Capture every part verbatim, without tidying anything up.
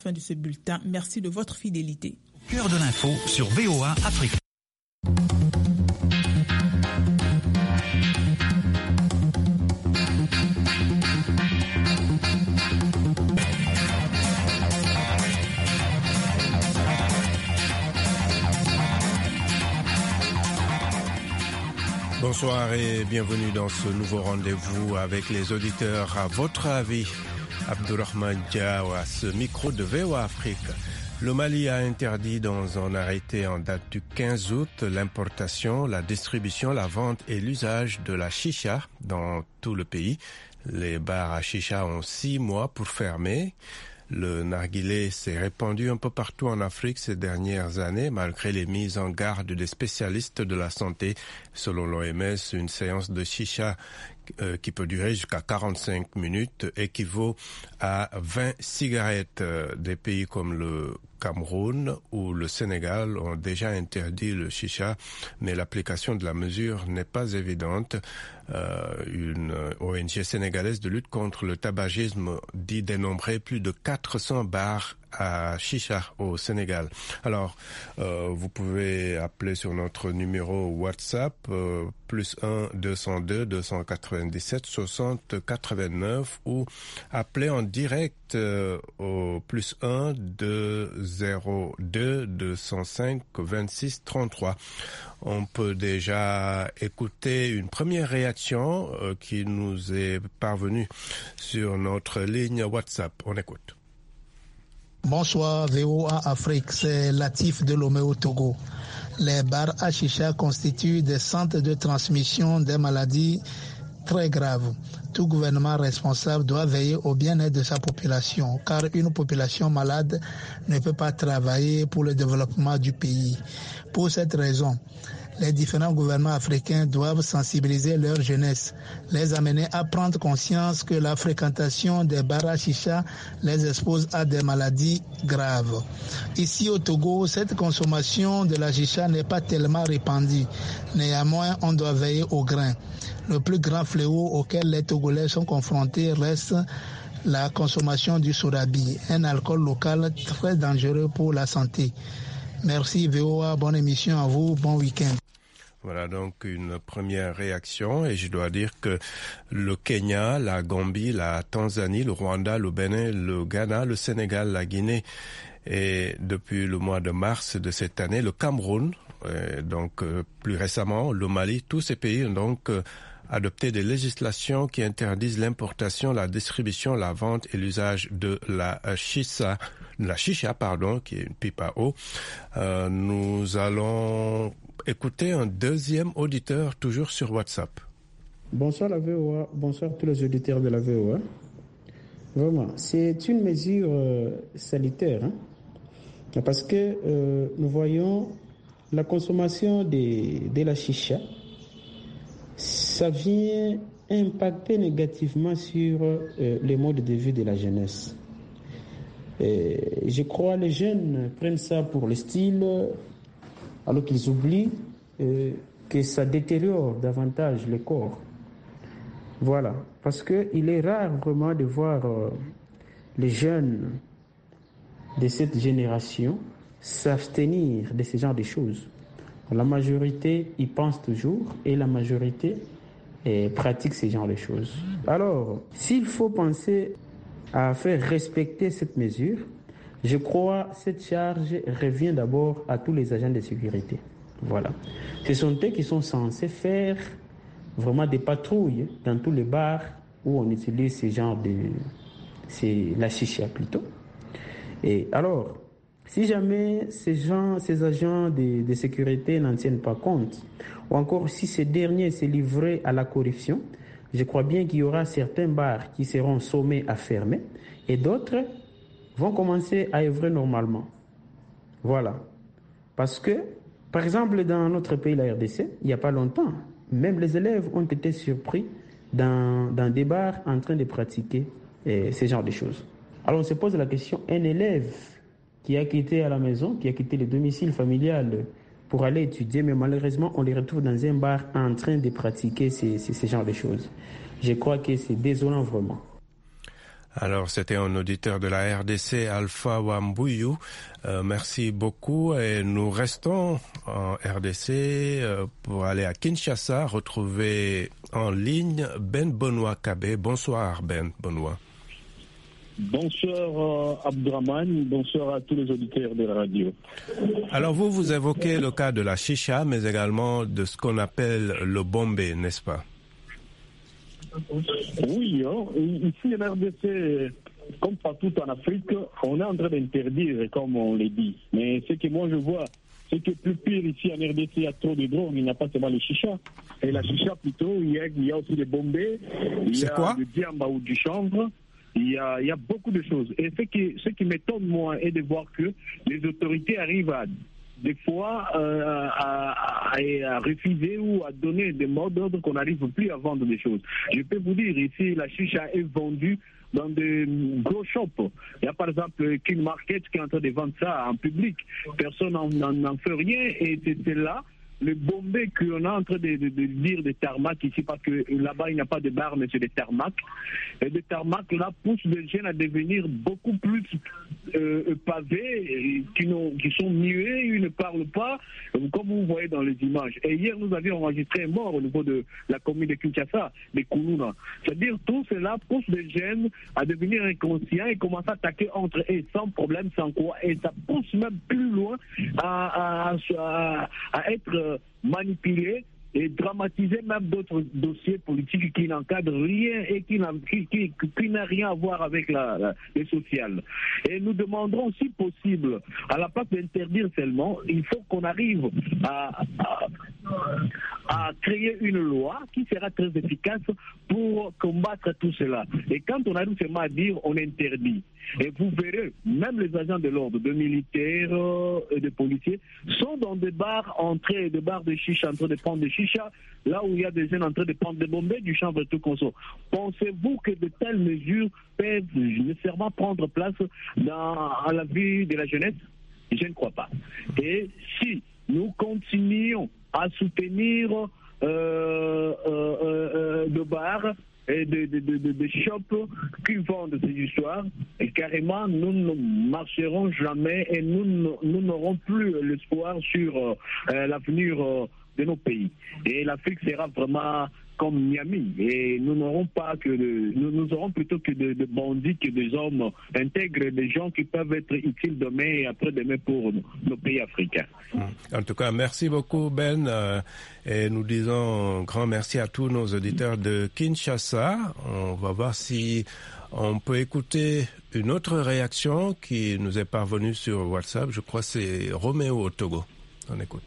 Fin de ce bulletin. Merci de votre fidélité. Cœur de l'info sur V O A Afrique. Bonsoir et bienvenue dans ce nouveau rendez-vous avec les auditeurs. À votre avis, Abdourahmane Diaw à ce micro de V O A Afrique. Le Mali a interdit dans un arrêté en date du quinze août l'importation, la distribution, la vente et l'usage de la chicha dans tout le pays. Les bars à chicha ont six mois pour fermer. Le narguilé s'est répandu un peu partout en Afrique ces dernières années, malgré les mises en garde des spécialistes de la santé. Selon l'O M S, une séance de chicha euh, qui peut durer jusqu'à quarante-cinq minutes équivaut à vingt cigarettes. Des pays comme le Cameroun ou le Sénégal ont déjà interdit le chicha, mais l'application de la mesure n'est pas évidente. Euh, une O N G sénégalaise de lutte contre le tabagisme dit dénombrer plus de quatre cents bars à chicha au Sénégal. Alors, euh, vous pouvez appeler sur notre numéro WhatsApp euh, plus un deux cent deux deux cent quatre-vingt-dix-sept soixante quatre-vingt-neuf ou appeler en direct euh, au plus un deux zéro deux deux cent cinq vingt-six trente-trois. On peut déjà écouter une première réaction euh, qui nous est parvenue sur notre ligne WhatsApp. On écoute. Bonsoir V O A Afrique, c'est Latif de Lomé au Togo. Les bars à chicha constituent des centres de transmission des maladies très graves. Tout gouvernement responsable doit veiller au bien-être de sa population, car une population malade ne peut pas travailler pour le développement du pays. Pour cette raison, les différents gouvernements africains doivent sensibiliser leur jeunesse, les amener à prendre conscience que la fréquentation des bars à chicha les expose à des maladies graves. Ici au Togo, cette consommation de la chicha n'est pas tellement répandue. Néanmoins, on doit veiller au grain. Le plus grand fléau auquel les Togolais sont confrontés reste la consommation du sorabi, un alcool local très dangereux pour la santé. Merci V O A, bonne émission à vous, bon week-end. Voilà donc une première réaction et je dois dire que le Kenya, la Gambie, la Tanzanie, le Rwanda, le Bénin, le Ghana, le Sénégal, la Guinée et depuis le mois de mars de cette année, le Cameroun, et donc euh, plus récemment le Mali, tous ces pays ont donc euh, adopté des législations qui interdisent l'importation, la distribution, la vente et l'usage de la chicha, la chicha pardon, qui est une pipe à eau. Euh, nous allons écouter un deuxième auditeur toujours sur WhatsApp. Bonsoir la V O A, bonsoir tous les auditeurs de la V O A. Vraiment, c'est une mesure euh, sanitaire, hein, parce que euh, nous voyons la consommation de, de la chicha, ça vient impacter négativement sur euh, les modes de vie de la jeunesse. Et je crois que les jeunes prennent ça pour le style, alors qu'ils oublient euh, que ça détériore davantage le corps. Voilà, parce qu'il est rare vraiment de voir euh, les jeunes de cette génération s'abstenir de ce genre de choses. La majorité y pense toujours et la majorité eh, pratique ce genre de choses. Alors, s'il faut penser à faire respecter cette mesure, je crois que cette charge revient d'abord à tous les agents de sécurité. Voilà. Ce sont eux qui sont censés faire vraiment des patrouilles dans tous les bars où on utilise ce genre de... c'est la chicha plutôt. Et alors, si jamais ces gens, ces agents de, de sécurité n'en tiennent pas compte, ou encore si ces derniers se livrent à la corruption, je crois bien qu'il y aura certains bars qui seront sommés à fermer et d'autres vont commencer à œuvrer normalement. Voilà. Parce que, par exemple, dans notre pays, la R D C, il n'y a pas longtemps, même les élèves ont été surpris dans, dans des bars en train de pratiquer eh, ce genre de choses. Alors on se pose la question, un élève qui a quitté à la maison, qui a quitté le domicile familial pour aller étudier, mais malheureusement, on les retrouve dans un bar en train de pratiquer ces, ces, ces genres de choses. Je crois que c'est désolant vraiment. Alors, c'était un auditeur de la R D C, Alpha Wambuyu. Euh, merci beaucoup. Et nous restons en R D C euh, pour aller à Kinshasa, retrouver en ligne Ben Benoît Kabé. Bonsoir Ben Benoît. Bonsoir euh, Abdraman, bonsoir à tous les auditeurs de la radio. Alors vous, vous évoquez le cas de la chicha, mais également de ce qu'on appelle le bombé, n'est-ce pas? Oui, hein, ici en R D C, comme partout en Afrique, on est en train d'interdire, comme on l'a dit. Mais ce que moi je vois, c'est que plus pire ici en R D C, il y a trop de drogues, il n'y a pas seulement les chichas. Et la chicha plutôt, il y a, il y a aussi les bombés, il y a du diamba ou du chanvre. Il y, a, il y a beaucoup de choses. Et ce qui, ce qui m'étonne, moi, est de voir que les autorités arrivent à, des fois, euh, à, à, à refuser ou à donner des mots d'ordre qu'on n'arrive plus à vendre des choses. Je peux vous dire, ici, la chicha est vendue dans des gros shops. Il y a par exemple King Market qui est en train de vendre ça en public. Personne n'en fait rien et c'est là. Le bombé qu'on est en train de, de, de dire des tarmacs ici, parce que là-bas il n'y a pas de bar, mais c'est des tarmacs. Et des tarmacs là poussent les jeunes à devenir beaucoup plus euh, pavés, qui, qui sont muets, ils ne parlent pas, comme vous voyez dans les images. Et hier nous avions enregistré un mort au niveau de la commune de Kinshasa, de Koulouna. C'est-à-dire tout cela pousse les jeunes à devenir inconscients et commencer à attaquer entre eux sans problème, sans quoi. Et ça pousse même plus loin à, à, à, à être manipuler et dramatiser même d'autres dossiers politiques qui n'encadrent rien et qui n'ont qui, qui, qui n'a rien à voir avec la, la, les sociales. Et nous demanderons, si possible, à la place d'interdire seulement, il faut qu'on arrive à, à, à créer une loi qui sera très efficace pour combattre tout cela. Et quand on arrive seulement à dire on interdit, et vous verrez, même les agents de l'ordre, de militaires et de policiers, sont dans des bars entrés, des bars de chicha, en train de prendre des chicha, là où il y a des jeunes en train de prendre des bombes, du chanvre et tout conso. Pensez-vous que de telles mesures peuvent nécessairement prendre place dans la vie de la jeunesse? Je ne crois pas. Et si nous continuons à soutenir euh, euh, euh, de bars et des de, de, de, de shops qui vendent ces histoires, et carrément nous ne marcherons jamais et nous, nous n'aurons plus l'espoir sur euh, l'avenir euh, de nos pays. Et l'Afrique sera vraiment comme Miami. Et nous n'aurons pas que de, nous, nous aurons plutôt que de, de bandits, que des hommes intègres, des gens qui peuvent être utiles demain et après-demain pour nos pays africains. En tout cas, merci beaucoup Ben. Euh, et nous disons un grand merci à tous nos auditeurs de Kinshasa. On va voir si on peut écouter une autre réaction qui nous est parvenue sur WhatsApp. Je crois que c'est Roméo au Togo. On écoute.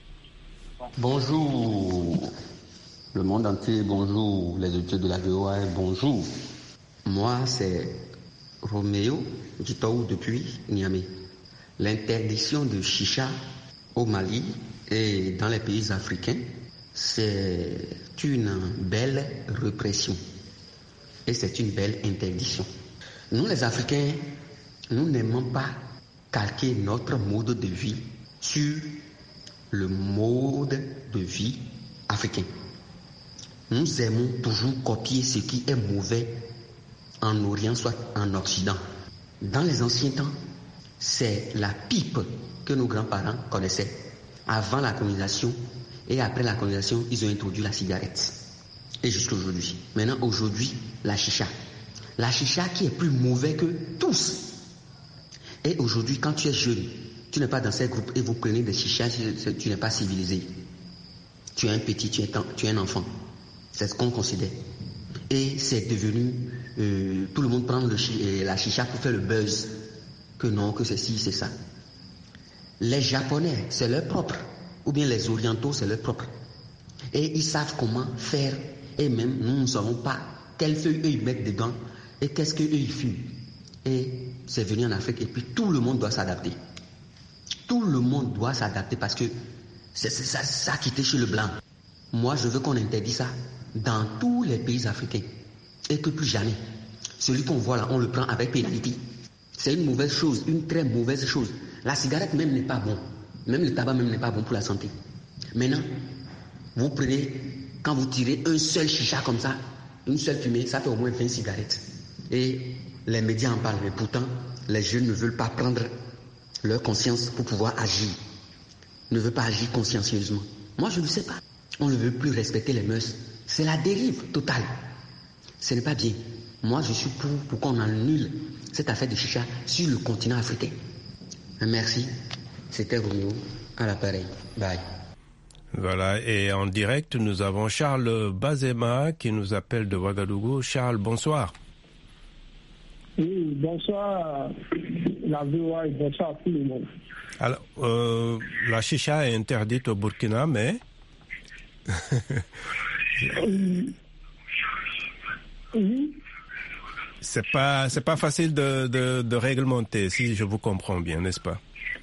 Bonjour le monde entier, bonjour les auditeurs de la V O A, bonjour. Moi, c'est Roméo du Togo depuis Niamey. L'interdiction de chicha au Mali et dans les pays africains, c'est une belle répression et c'est une belle interdiction. Nous, les Africains, nous n'aimons pas calquer notre mode de vie sur le mode de vie africain. Nous aimons toujours copier ce qui est mauvais en Orient, soit en Occident. Dans les anciens temps, c'est la pipe que nos grands-parents connaissaient. Avant la colonisation et après la colonisation, ils ont introduit la cigarette. Et jusqu'à aujourd'hui. Maintenant, aujourd'hui, la chicha. La chicha qui est plus mauvais que tous. Et aujourd'hui, quand tu es jeune, tu n'es pas dans ces groupes et vous prenez des chichas, tu n'es pas civilisé. Tu es un petit, tu es, tu es un enfant. C'est ce qu'on considère. Et c'est devenu, euh, tout le monde prend le chi, la chicha pour faire le buzz. Que non, que c'est ci, c'est ça. Les Japonais, c'est leur propre. Ou bien les Orientaux, c'est leur propre. Et ils savent comment faire. Et même, nous ne savons pas quelle feuille eux ils mettent dedans. Et qu'est-ce qu'eux ils fument. Et c'est venu en Afrique. Et puis tout le monde doit s'adapter. Tout le monde doit s'adapter parce que c'est, c'est ça, ça qui était chez le blanc. Moi, je veux qu'on interdise ça dans tous les pays africains. Et que plus jamais, celui qu'on voit là, on le prend avec pénalité. C'est une mauvaise chose, une très mauvaise chose. La cigarette même n'est pas bon. Même le tabac même n'est pas bon pour la santé. Maintenant, vous prenez, quand vous tirez un seul chicha comme ça, une seule fumée, ça fait au moins vingt cigarettes. Et Les médias en parlent, mais pourtant, les jeunes ne veulent pas prendre leur conscience pour pouvoir agir. Ne veulent pas agir consciencieusement. Moi, je ne sais pas. On ne veut plus respecter les mœurs. C'est la dérive totale. Ce n'est pas bien. Moi, je suis pour, pour qu'on annule cette affaire de chicha sur le continent africain. Merci. C'était Roméo à l'appareil. Bye. Voilà, et en direct, nous avons Charles Bazema qui nous appelle de Ouagadougou. Charles, bonsoir. Oui, bonsoir la V O A et bonsoir à tout le monde. Alors, euh, la chicha est interdite au Burkina, mais... Oui. C'est pas, c'est pas facile de, de, de réglementer, si je vous comprends bien, n'est-ce pas?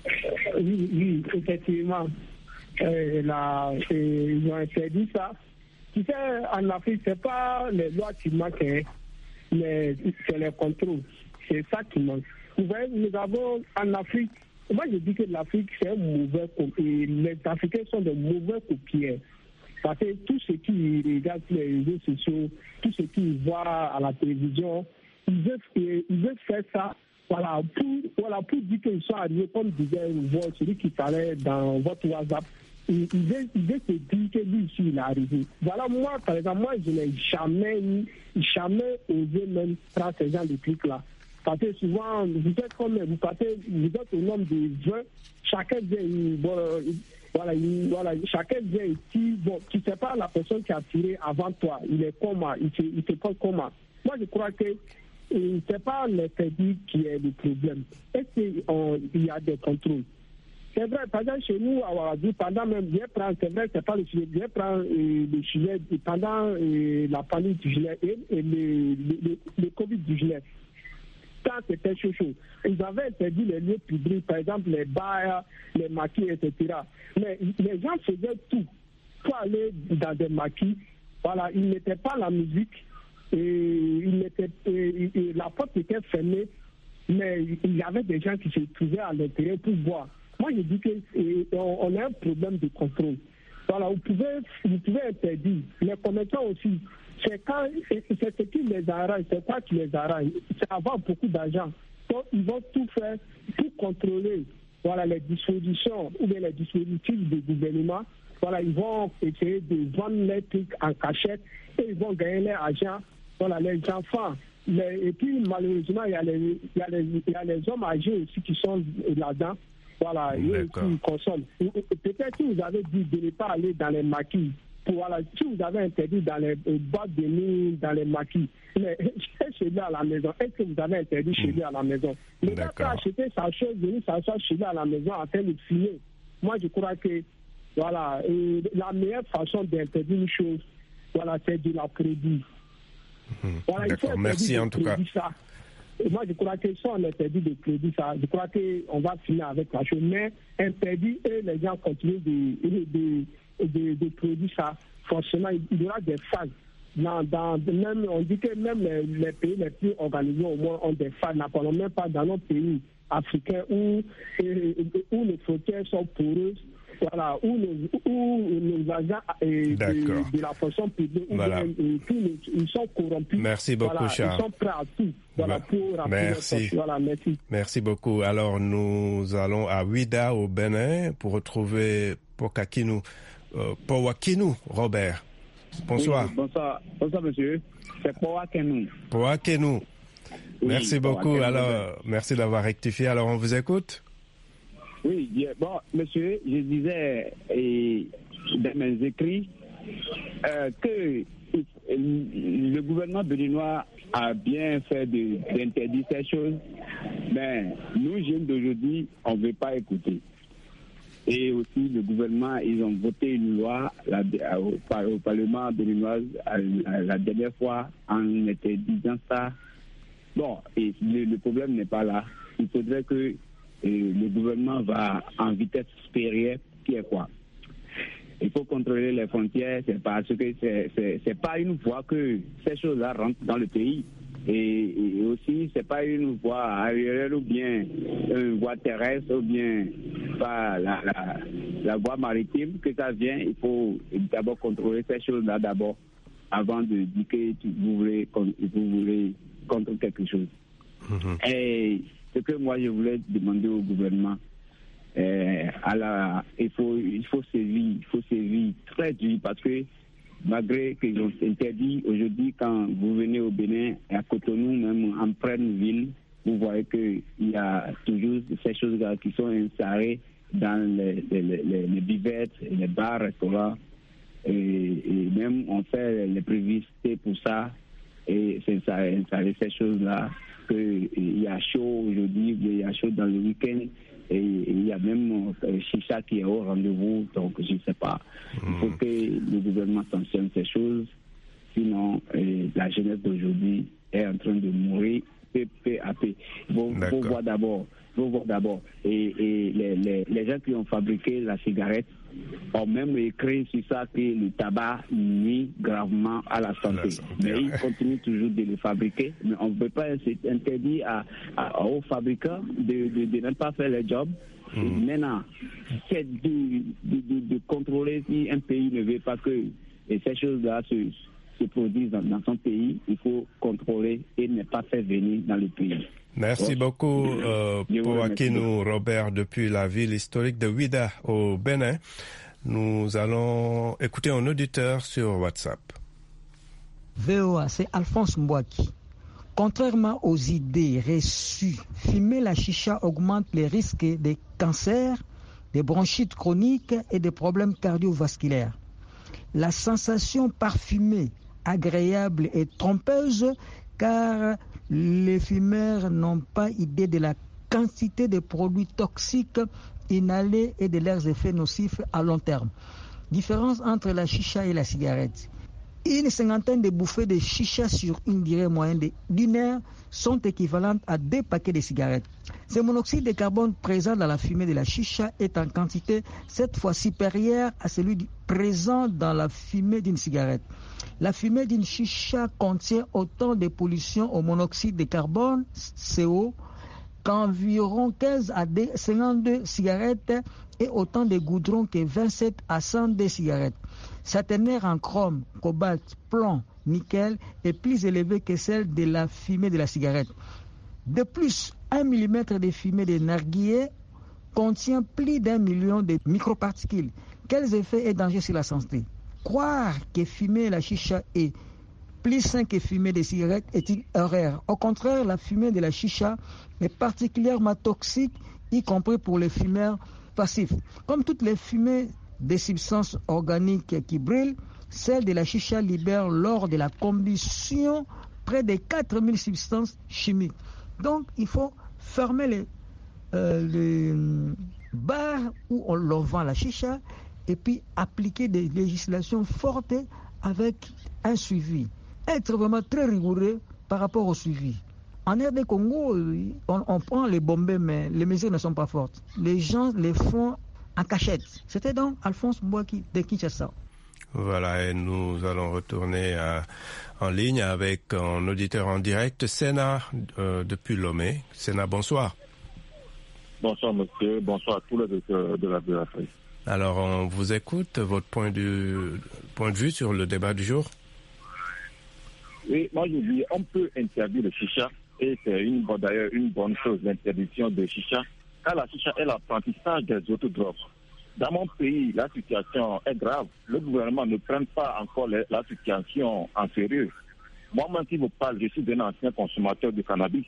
Oui, oui, effectivement. Euh, là, euh, ils ont interdit ça. Tu sais, en Afrique, c'est pas les lois qui manquent, hein, mais c'est les contrôles. C'est ça qui manque. Vous voyez, nous avons en Afrique, moi je dis que l'Afrique c'est un mauvais copier. Les Africains sont de mauvais copieurs. Parce que tout ce qu'ils regardent sur les réseaux sociaux, tout ce qu'ils voient à la télévision, ils veulent, ils veulent faire ça. Voilà, pour, voilà, pour dire qu'ils sont arrivés, comme disait celui qui parlait dans votre WhatsApp, il veut, il veut se dire que lui ici, il est arrivé. Voilà, moi, par exemple, moi, je n'ai jamais, jamais osé même prendre ce genre de trucs-là. Parce que souvent, vous êtes comme, vous partez, vous êtes au nombre de vingt, chacun vient, bon, voilà, il, voilà, chacun vient ici, bon, tu ne sais pas la personne qui a tiré avant toi, il est comment, il se, il se prend comment. Moi, je crois que ce n'est pas l'interdit qui est le problème. Est-ce qu'il y a des contrôles? C'est vrai, par exemple, chez nous, à Ouagadougou, pendant même, je prends, c'est vrai, c'est pas le sujet, je prends euh, le sujet pendant euh, la pandémie du gilet et, et le, le, le Covid du gilet. Quand c'était chaud, chaud, ils avaient interdit les lieux publics, par exemple les bars, les maquis, et cetera. Mais les gens faisaient tout pour aller dans des maquis. Voilà, ils n'étaient pas la musique, et, ils n'étaient, et, et la porte était fermée, mais il y avait des gens qui se trouvaient à l'intérieur pour boire. Moi, je dis qu'on a un problème de contrôle. Voilà, vous pouvez, vous pouvez interdire. Les commerçants aussi, c'est quand, c'est ce qui les arrange, c'est quoi qui les arrange. C'est avoir beaucoup d'argent. Donc, ils vont tout faire pour contrôler, voilà, les dispositions ou bien les dispositifs du gouvernement. Voilà, ils vont essayer de vendre les trucs en cachette et ils vont gagner leur argent. Voilà, les enfants. Les, et puis, malheureusement, il y a les, il y a les, il y a les hommes âgés aussi qui sont là-dedans. Voilà, eux qui consomment. Peut-être si vous avez dit de ne pas aller dans les maquis, pour, voilà, si vous avez interdit dans les boîtes de nuit, dans les maquis, mais chez lui à la maison, est-ce que vous avez interdit chez lui à la maison? Le gars qui a acheté sa chose, venir s'asseoir chez lui à la maison en train de fumer. Moi, je crois que voilà, la meilleure façon d'interdire une chose, voilà, c'est de la crédit. Mmh. Voilà, d'accord, merci en tout cas. Ça. Et moi, je crois que si on interdit de crédit, ça, je crois qu'on va finir avec la chose. Mais interdit et les gens continuent de, de, de, de, de produire ça, forcément, il y aura des phases. Dans, dans, même, on dit que même les, les pays les plus organisés au moins ont des phases. N'en parlons même pas dans nos pays africains où, et, où les frontières sont poreuses. Voilà, où nos, où nos agents et de, de la fonction publique, voilà. Bien, tous, ils sont corrompus. Merci beaucoup, voilà, Charles. Ils sont prêts à tout. Voilà, pour merci. Voilà, merci. Merci beaucoup. Alors, nous allons à Ouida, au Bénin, pour retrouver Pokakinu, euh, Powakinu, Robert. Bonsoir. Oui, bonsoir. Bonsoir, monsieur. C'est Powakinu. Powakinu. Oui, merci beaucoup. Powakinu. Alors, merci d'avoir rectifié. Alors, on vous écoute? Oui, bon, monsieur, je disais et, dans mes écrits euh, que le gouvernement béninois a bien fait d'interdire ces choses, mais nous, jeunes d'aujourd'hui, on ne veut pas écouter. Et aussi, le gouvernement, ils ont voté une loi la, au, au Parlement béninois la dernière fois en interdisant ça. Bon, et le, le problème n'est pas là. Il faudrait que et le gouvernement va en vitesse supérieure, qui est quoi? Il faut contrôler les frontières, c'est parce que c'est, c'est, c'est pas une fois que ces choses-là rentrent dans le pays. Et, et aussi, c'est pas une voie aérienne ou bien une voie terrestre ou bien pas la, la, la voie maritime que ça vient. Il faut d'abord contrôler ces choses-là d'abord avant de dire que vous voulez, vous voulez contre quelque chose. Mmh. Et ce que moi je voulais demander au gouvernement, euh, à la, il faut, il faut sévir, il faut sévir très dur parce que malgré qu'ils ont interdit aujourd'hui, quand vous venez au Bénin, à Cotonou, même en pleine ville, vous voyez qu'il y a toujours ces choses-là qui sont installées dans les, les, les, les bivettes, les bars, restaurants, et, et même on fait les publicités pour ça, et c'est ça, installer ces choses-là, qu'il y a chaud aujourd'hui, il y a chaud dans le week-end, et il y a même euh, Chicha qui est au rendez-vous, donc je ne sais pas. Mmh. Il faut que le gouvernement sanctionne ces choses, sinon euh, la jeunesse d'aujourd'hui est en train de mourir peu, peu à peu. Il faut, faut voir d'abord, faut voir d'abord. Et, et les, les, les gens qui ont fabriqué la cigarette ont même écrit sur ça que le tabac nuit gravement à la santé. La santé mais ouais. Ils continuent toujours de le fabriquer. Mais on ne peut pas interdire à, à, aux fabricants de, de, de ne pas faire le job. Mmh. Maintenant, c'est de, de, de, de contrôler si un pays ne veut pas que ces choses-là se, se produisent dans, dans son pays. Il faut contrôler et ne pas faire venir dans le pays. Merci beaucoup euh, pour Akinou Robert depuis la ville historique de Ouidah au Bénin. Nous allons écouter un auditeur sur WhatsApp. V O A, c'est Alphonse Mbouaki. Contrairement aux idées reçues, fumer la chicha augmente les risques des cancers, des bronchites chroniques et des problèmes cardiovasculaires. La sensation parfumée, agréable et trompeuse, car les fumeurs n'ont pas idée de la quantité de produits toxiques inhalés et de leurs effets nocifs à long terme. Différence entre la chicha et la cigarette. Une cinquantaine de bouffées de chicha sur une durée moyenne d'une heure sont équivalentes à deux paquets de cigarettes. Ce monoxyde de carbone présent dans la fumée de la chicha est en quantité cette fois supérieure à celui présent dans la fumée d'une cigarette. La fumée d'une chicha contient autant de pollution au monoxyde de carbone, C O, qu'environ quinze à cinquante-deux cigarettes et autant de goudron que vingt-sept à cent deux cigarettes. Sa teneur en chrome, cobalt, plomb, nickel est plus élevée que celle de la fumée de la cigarette. De plus, un millimètre de fumée de narguilé contient plus d'un million de microparticules. Quels effets et dangers sur la santé? Croire que fumer la chicha est plus sain que fumer des cigarettes est une erreur. Au contraire, la fumée de la chicha est particulièrement toxique, y compris pour les fumeurs passifs. Comme toutes les fumées des substances organiques qui brûlent, celle de la chicha libère lors de la combustion près de quatre mille substances chimiques. Donc, il faut fermer les, euh, les bars où on leur vend la chicha et puis appliquer des législations fortes avec un suivi. Être vraiment très rigoureux par rapport au suivi. En R D Congo, on, on prend les bombes, mais les mesures ne sont pas fortes. Les gens les font en cachette. C'était donc Alphonse Mbouaki de Kinshasa. Voilà, et nous allons retourner à, en ligne avec un auditeur en direct, Sénat, euh, depuis Lomé. Sénat, bonsoir. Bonsoir, monsieur. Bonsoir à tous les auditeurs de la V O A Afrique. Alors, on vous écoute. Votre point de, point de vue sur le débat du jour? Oui, moi je dis, on peut interdire le chicha, et c'est une, d'ailleurs une bonne chose, l'interdiction de chicha, car la chicha est l'apprentissage des autres drogues. Dans mon pays, la situation est grave. Le gouvernement ne prend pas encore les, la situation en sérieux. Moi-même qui vous parle, je suis un ancien consommateur de cannabis.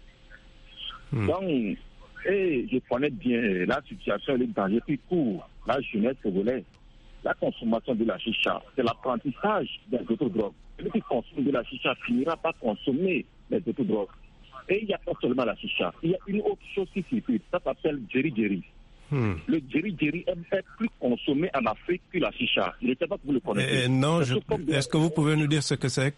Hmm. Donc, et je connais bien la situation et les dangers qui courent la jeunesse congolaise. La consommation de la chicha, c'est l'apprentissage des autres drogues. Celui qui consomme de la chicha finira par consommer les autres drogues. Et il n'y a pas seulement la chicha. Il y a une autre chose qui circule. Ça s'appelle Jerry Jerry. Hmm. Le Jerry Jerry est plus consommé en Afrique que la chicha. Je ne sais pas si vous le connaissez. Eh, non, je... est-ce que vous pouvez nous dire ce que c'est?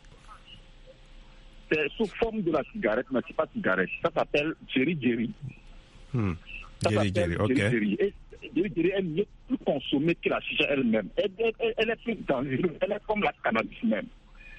C'est sous forme de la cigarette, mais ce n'est pas cigarette. Ça s'appelle Jerry Jerry. Hmm. Jerry Jerry, ok. Jerry Jerry. Et Jerry Jerry est mieux plus consommée que la chicha elle-même. Elle, elle, elle est plus dangereuse. Elle est comme la cannabis même.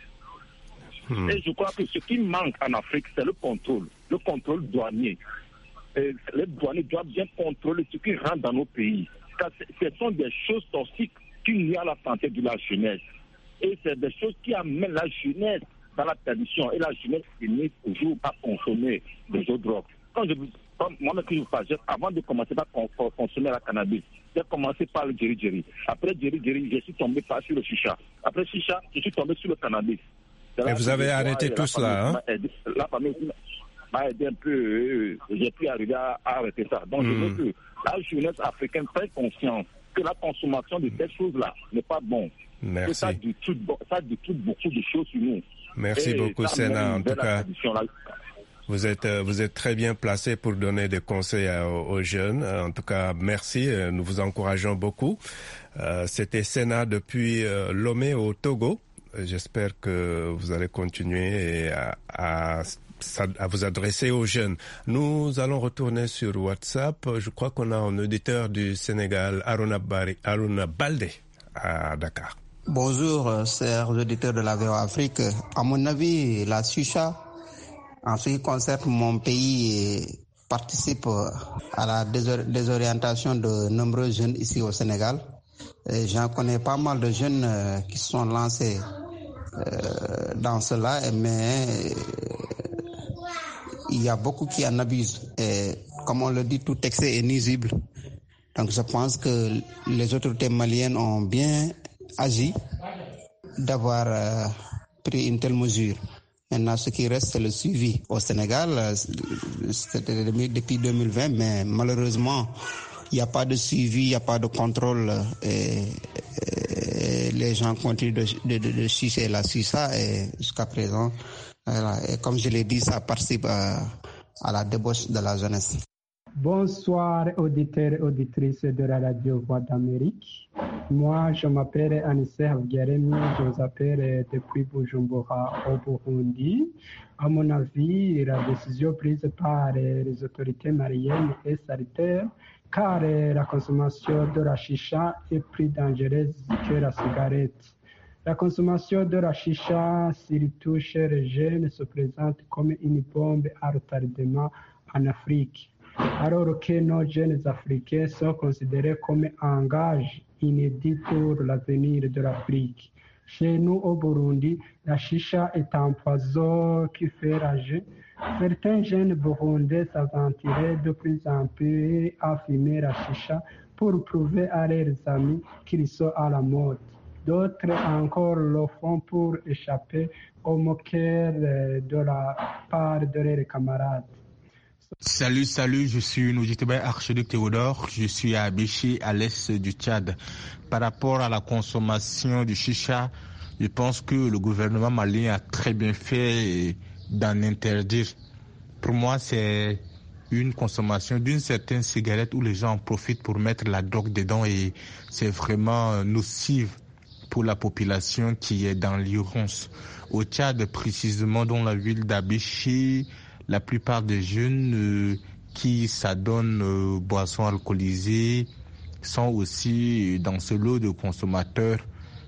Hmm. Et je crois que ce qui manque en Afrique, c'est le contrôle. Le contrôle douanier. Et les douaniers doivent bien contrôler ce qui rentre dans nos pays. Car ce sont des choses toxiques qui nuisent à la santé de la jeunesse. Et c'est des choses qui amènent la jeunesse dans la tradition et la jeunesse est née toujours à consommer des autres drogues. Quand je comme moi-même que je fais, avant de commencer par consommer la cannabis, j'ai commencé par le Jerry Jerry. Après Jerry Jerry, je suis tombé par sur le chicha. Après chicha, je suis tombé sur le cannabis. Et vous avez arrêté tout cela, hein? La famille m'a aidé un peu, euh, j'ai pu arriver à, à arrêter ça. Donc mm. je veux que la jeunesse africaine prenne conscience que la consommation de ces choses-là n'est pas bon. Merci. Ça détruit, ça détruit beaucoup de choses sur nous. Merci et beaucoup, Sénat. En tout cas, vous êtes, vous êtes très bien placé pour donner des conseils aux, aux jeunes. En tout cas, merci. Nous vous encourageons beaucoup. Euh, c'était Sénat depuis euh, Lomé au Togo. J'espère que vous allez continuer à, à, à vous adresser aux jeunes. Nous allons retourner sur WhatsApp. Je crois qu'on a un auditeur du Sénégal, Aruna, Bari, Aruna Balde, à Dakar. Bonjour, chers auditeurs de la V O A Afrique. À mon avis, la chicha, en ce qui concerne mon pays, participe à la désorientation de nombreux jeunes ici au Sénégal. Et j'en connais pas mal de jeunes euh, qui se sont lancés euh, dans cela, mais euh, il y a beaucoup qui en abusent. Et comme on le dit, tout excès est nuisible. Donc je pense que les autorités maliennes ont bien agi d'avoir euh, pris une telle mesure. Maintenant, ce qui reste, c'est le suivi. Au Sénégal, c'était depuis deux mille vingt, mais malheureusement, il n'y a pas de suivi, il n'y a pas de contrôle. Et, et les gens continuent de, de, de, de chicher la chicha et jusqu'à présent, voilà. Et comme je l'ai dit, ça participe à, à la débauche de la jeunesse. Bonsoir auditeurs et auditrices de la radio Voix d'Amérique. Moi, je m'appelle Anissé Habgaremi, je vous appelle depuis Bujumbura au Burundi. À mon avis, la décision prise par les autorités maliennes est salutaire car la consommation de la chicha est plus dangereuse que la cigarette. La consommation de la chicha, surtout chez les jeunes, se présente comme une bombe à retardement en Afrique. Alors que nos jeunes Africains sont considérés comme un gage inédit pour l'avenir de l'Afrique. Chez nous au Burundi, la chicha est un poison qui fait rager. Certains jeunes burundais s'aventuraient de plus en plus à fumer la chicha pour prouver à leurs amis qu'ils sont à la mode. D'autres encore le font pour échapper aux moqueurs de la part de leurs camarades. Salut, salut, je suis Nujitebe Archiduc Théodore, je suis à Béché, à l'est du Tchad. Par rapport à la consommation du chicha, je pense que le gouvernement malien a très bien fait d'en interdire. Pour moi, c'est une consommation d'une certaine cigarette où les gens en profitent pour mettre la drogue dedans et c'est vraiment nocif pour la population qui est dans l'urgence. Au Tchad, précisément dans la ville d'Abéché, la plupart des jeunes euh, qui s'adonnent aux boissons alcoolisées sont aussi dans ce lot de consommateurs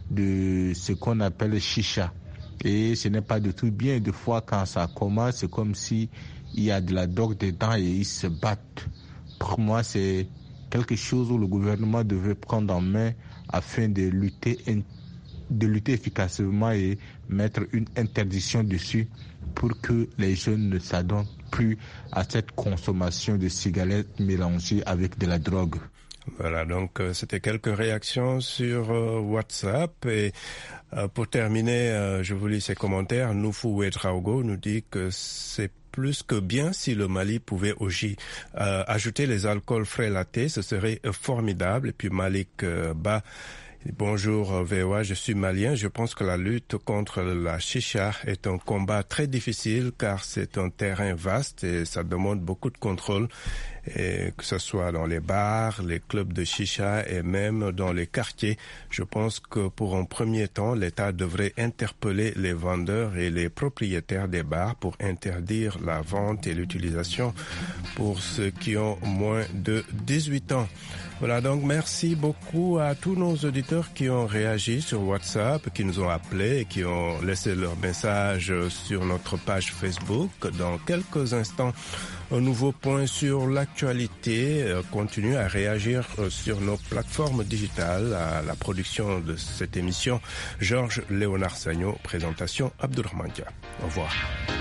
de ce qu'on appelle le chicha. Et ce n'est pas du tout bien. Des fois, quand ça commence, c'est comme si il y a de la drogue dedans et ils se battent. Pour moi, c'est quelque chose où le gouvernement devait prendre en main afin de lutter, de lutter efficacement et mettre une interdiction dessus pour que les jeunes ne s'adonnent plus à cette consommation de cigarettes mélangées avec de la drogue. Voilà, donc euh, c'était quelques réactions sur euh, WhatsApp. Et euh, pour terminer, euh, je vous lis ces commentaires. Noufou Ouedraogo nous dit que c'est plus que bien si le Mali pouvait aussi euh, ajouter les alcools frais latés, ce serait euh, formidable. Et puis Malik euh, Ba, bonjour V O A, je suis malien. Je pense que la lutte contre la chicha est un combat très difficile car c'est un terrain vaste et ça demande beaucoup de contrôle, et que ce soit dans les bars, les clubs de chicha et même dans les quartiers. Je pense que pour un premier temps, l'État devrait interpeller les vendeurs et les propriétaires des bars pour interdire la vente et l'utilisation pour ceux qui ont moins de dix-huit ans. Voilà, donc merci beaucoup à tous nos auditeurs qui ont réagi sur WhatsApp, qui nous ont appelés et qui ont laissé leur message sur notre page Facebook. Dans quelques instants, Un nouveau point sur l'actualité. Continue à réagir sur nos plateformes digitales. À la production de cette émission, Georges Léonard Sagno. Présentation Abdourahmane Dia. Au revoir.